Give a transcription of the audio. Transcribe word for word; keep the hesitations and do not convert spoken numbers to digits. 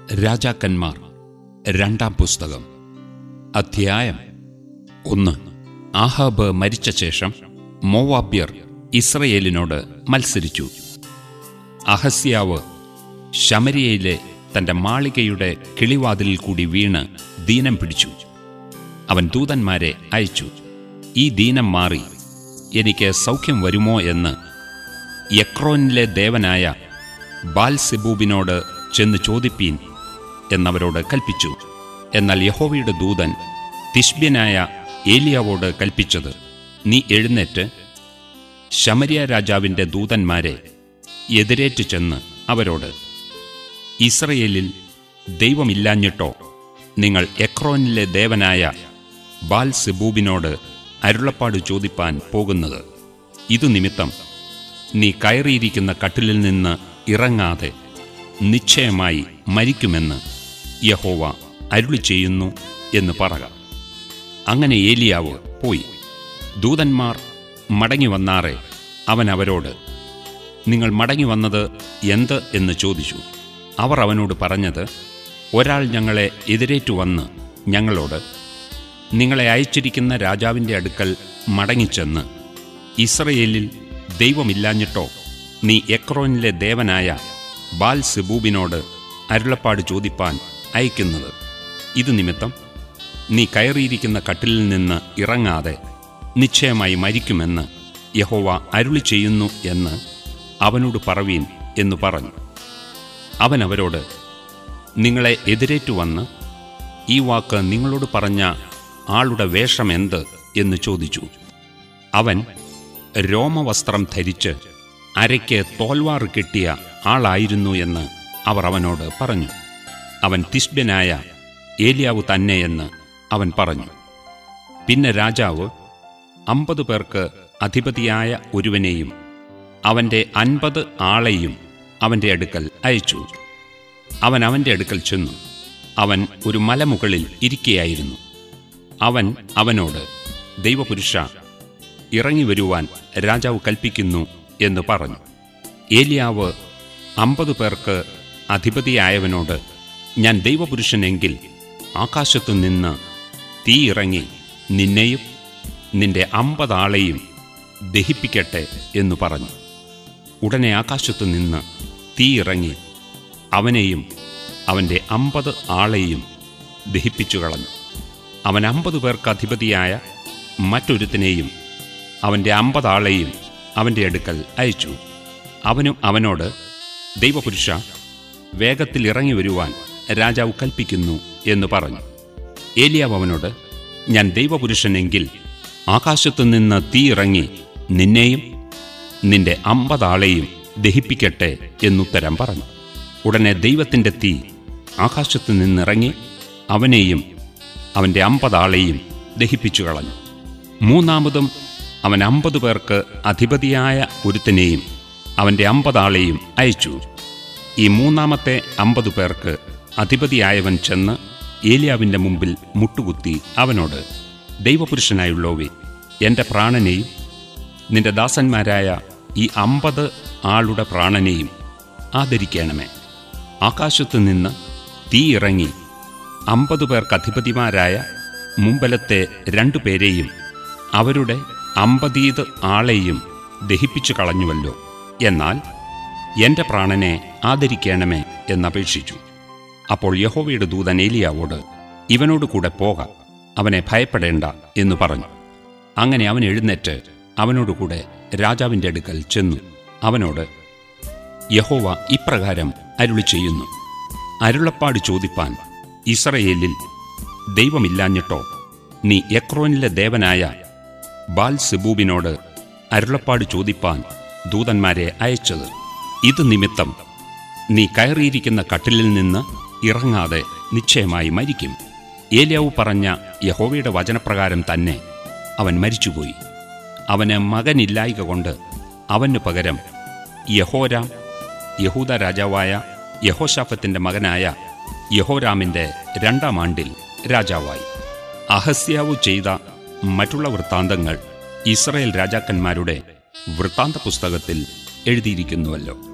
രാജാക്കന്മാർ രണ്ടാം പുസ്തകം അധ്യായം ഒന്ന്. ആഹാബ് മരിച്ച ശേഷം മോവാബ്യർ ഇസ്രയേലിനോട് മത്സരിച്ചു. അഹസ്യാവ് ശമര്യയിലെ തന്റെ മാളികയുടെ കിളിവാതിലിൽ കൂടി വീണ് ദീനം പിടിച്ചു. അവൻ ദൂതന്മാരെ അയച്ചു, ഈ ദീനം മാറി എനിക്ക് സൗഖ്യം വരുമോ എന്ന് എക്രോനിലെ ദേവനായ ബാൽസെബൂബിനോട് ചെന്ന് ചോദിപ്പീൻ എന്നവരോട് കൽപ്പിച്ചു. എന്നാൽ യഹോവയുടെ ദൂതൻ തിശ്ബ്യനായ ഏലിയാവോട് കൽപ്പിച്ചത്, നീ എഴുന്നേറ്റ് ശമര്യ രാജാവിന്റെ ദൂതന്മാരെ എതിരേറ്റു ചെന്ന് അവരോട്, ഇസ്രയേലിൽ ദൈവമില്ലാഞ്ഞിട്ടോ നിങ്ങൾ എക്രോനിലെ ദേവനായ ബാൽസെബൂബിനോട് അരുളപ്പാട് ചോദിപ്പാൻ പോകുന്നത്? ഇതു നിമിത്തം നീ കയറിയിരിക്കുന്ന കട്ടിലിൽ നിന്ന് ഇറങ്ങാതെ നിശ്ചയമായി മരിക്കുമെന്ന് യഹോവ അരുളി ചെയ്യുന്നു എന്ന് പറക. അങ്ങനെ ഏലിയാവ് പോയി. ദൂതന്മാർ മടങ്ങി വന്നാറെ അവൻ അവരോട്, നിങ്ങൾ മടങ്ങി വന്നത് എന്ത് എന്ന് ചോദിച്ചു. അവർ അവനോട് പറഞ്ഞത്, ഒരാൾ ഞങ്ങളെ എതിരേറ്റു വന്ന് ഞങ്ങളോട്, നിങ്ങളെ അയച്ചിരിക്കുന്ന രാജാവിൻ്റെ അടുക്കൽ മടങ്ങിച്ചെന്ന്, ഇസ്രയേലിൽ ദൈവമില്ലാഞ്ഞിട്ടോ നീ എക്രോനിലെ ദേവനായ ബാൽസെബൂബിനോട് അരുളപ്പാട് ചോദിപ്പാൻ അയക്കുന്നത്? ഇതു നിമിത്തം നീ കയറിയിരിക്കുന്ന കട്ടിലിൽ നിന്ന് ഇറങ്ങാതെ നിശ്ചയമായി മരിക്കുമെന്ന് യഹോവ അരുളി ചെയ്യുന്നു എന്ന് അവനോട് പറവീൻ എന്നു പറഞ്ഞു. അവൻ അവരോട്, നിങ്ങളെ എതിരേറ്റു വന്ന് ഈ വാക്ക് നിങ്ങളോട് പറഞ്ഞ ആളുടെ വേഷം എന്ത് എന്ന് ചോദിച്ചു. അവൻ രോമവസ്ത്രം ധരിച്ച് അരയ്ക്ക് തോൽവാറ് കെട്ടിയ ആളായിരുന്നു എന്ന് അവർ അവനോട് പറഞ്ഞു. അവൻ തിശ്ബ്യനായ ഏലിയാവ് തന്നെയെന്ന് അവൻ പറഞ്ഞു. പിന്നെ രാജാവ് അമ്പത് പേർക്ക് അധിപതിയായ ഒരുവനെയും അവൻ്റെ അൻപത് ആളെയും അവൻ്റെ അടുക്കൽ അയച്ചു. അവൻ അവൻ്റെ അടുക്കൽ ചെന്നു. അവൻ ഒരു മലമുകളിൽ ഇരിക്കുകയായിരുന്നു. അവൻ അവനോട്, ദൈവപുരുഷ, ഇറങ്ങി വരുവാൻ രാജാവ് കൽപ്പിക്കുന്നു എന്ന് പറഞ്ഞു. ഏലിയാവ് അമ്പത് പേർക്ക് അധിപതിയായവനോട്, ഞാൻ ദൈവപുരുഷനെങ്കിൽ ആകാശത്തു നിന്ന് തീ ഇറങ്ങി നിന്നെയും നിന്റെ അമ്പതാളെയും ദഹിപ്പിക്കട്ടെ എന്നു പറഞ്ഞു. ഉടനെ ആകാശത്തു നിന്ന് തീ ഇറങ്ങി അവനെയും അവൻ്റെ അമ്പത് ആളെയും ദഹിപ്പിച്ചു കളഞ്ഞു. അവൻ അമ്പത് പേർക്ക് അധിപതിയായ മറ്റൊരുത്തനെയും അവൻ്റെ അമ്പതാളെയും അവൻ്റെ അടുക്കൽ അയച്ചു. അവനും അവനോട്, ദൈവപുരുഷ, വേഗത്തിൽ ഇറങ്ങി വരുവാൻ രാജാവ് കൽപ്പിക്കുന്നു എന്ന് പറഞ്ഞു. ഏലിയാവ് അവനോട്, ഞാൻ ദൈവപുരുഷനെങ്കിൽ ആകാശത്തു നിന്ന് തീ ഇറങ്ങി നിന്നെയും നിന്റെ അമ്പതാളെയും ദഹിപ്പിക്കട്ടെ എന്നുത്തരം പറഞ്ഞു. ഉടനെ ദൈവത്തിൻ്റെ തീ ആകാശത്തു നിന്നിറങ്ങി അവനെയും അവൻ്റെ അമ്പതാളെയും ദഹിപ്പിച്ചു കളഞ്ഞു. മൂന്നാമതും അവൻ അമ്പത് പേർക്ക് അധിപതിയായ ഒരുത്തനെയും അവൻ്റെ അമ്പതാളെയും അയച്ചു. ഈ മൂന്നാമത്തെ അമ്പത് പേർക്ക് അധിപതിയായവൻ ചെന്ന് ഏലിയാവിൻ്റെ മുമ്പിൽ മുട്ടുകുത്തി അവനോട്, ദൈവപുരുഷനായുള്ളോവേ, എൻ്റെ പ്രാണനെയും നിന്റെ ദാസന്മാരായ ഈ അമ്പത് ആളുടെ പ്രാണനെയും ആദരിക്കണമേ. ആകാശത്തു നിന്ന് തീ ഇറങ്ങി അമ്പത് പേർക്ക് അധിപതിമാരായ മുമ്പലത്തെ രണ്ടുപേരെയും അവരുടെ അമ്പതീത് ആളെയും ദഹിപ്പിച്ചു കളഞ്ഞുവല്ലോ. എന്നാൽ എൻ്റെ പ്രാണനെ ആദരിക്കണമേ എന്നപേക്ഷിച്ചു. അപ്പോൾ യഹോവയുടെ ദൂതൻ ഏലിയാവോട്, ഇവനോട് കൂടെ പോക, അവനെ ഭയപ്പെടേണ്ട എന്നു പറഞ്ഞു. അങ്ങനെ അവൻ എഴുന്നേറ്റ് അവനോടുകൂടെ രാജാവിൻ്റെ അടുക്കൽ ചെന്നു. അവനോട്, യഹോവ ഇപ്രകാരം അരുളി ചെയ്യുന്നു, അരുളപ്പാട് ചോദിപ്പാൻ ഇസ്രയേലിൽ ദൈവമില്ലാഞ്ഞിട്ടോ നീ എക്രോനിലെ ദേവനായ ബാൽസെബൂബിനോട് അരുളപ്പാട് ചോദിപ്പാൻ ദൂതന്മാരെ അയച്ചത്? ഇത് നിമിത്തം നീ കയറിയിരിക്കുന്ന കട്ടിലിൽ നിന്ന് ഇറങ്ങാതെ നിശ്ചയമായി മരിക്കും. ഏലിയാവ് പറഞ്ഞ യഹോവയുടെ വചനപ്രകാരം തന്നെ അവൻ മരിച്ചുപോയി. അവന് മകനില്ലായ്ക കൊണ്ട് അവന് പകരം യഹോരാം യഹൂദ രാജാവായ യഹോശാഫത്തിന്റെ മകനായ യഹോരാമിന്റെ രണ്ടാം ആണ്ടിൽ രാജാവായി. അഹസ്യാവ് ചെയ്ത മറ്റുള്ള വൃത്താന്തങ്ങൾ ഇസ്രായേൽ രാജാക്കന്മാരുടെ വൃത്താന്ത പുസ്തകത്തിൽ എഴുതിയിരിക്കുന്നുവല്ലോ.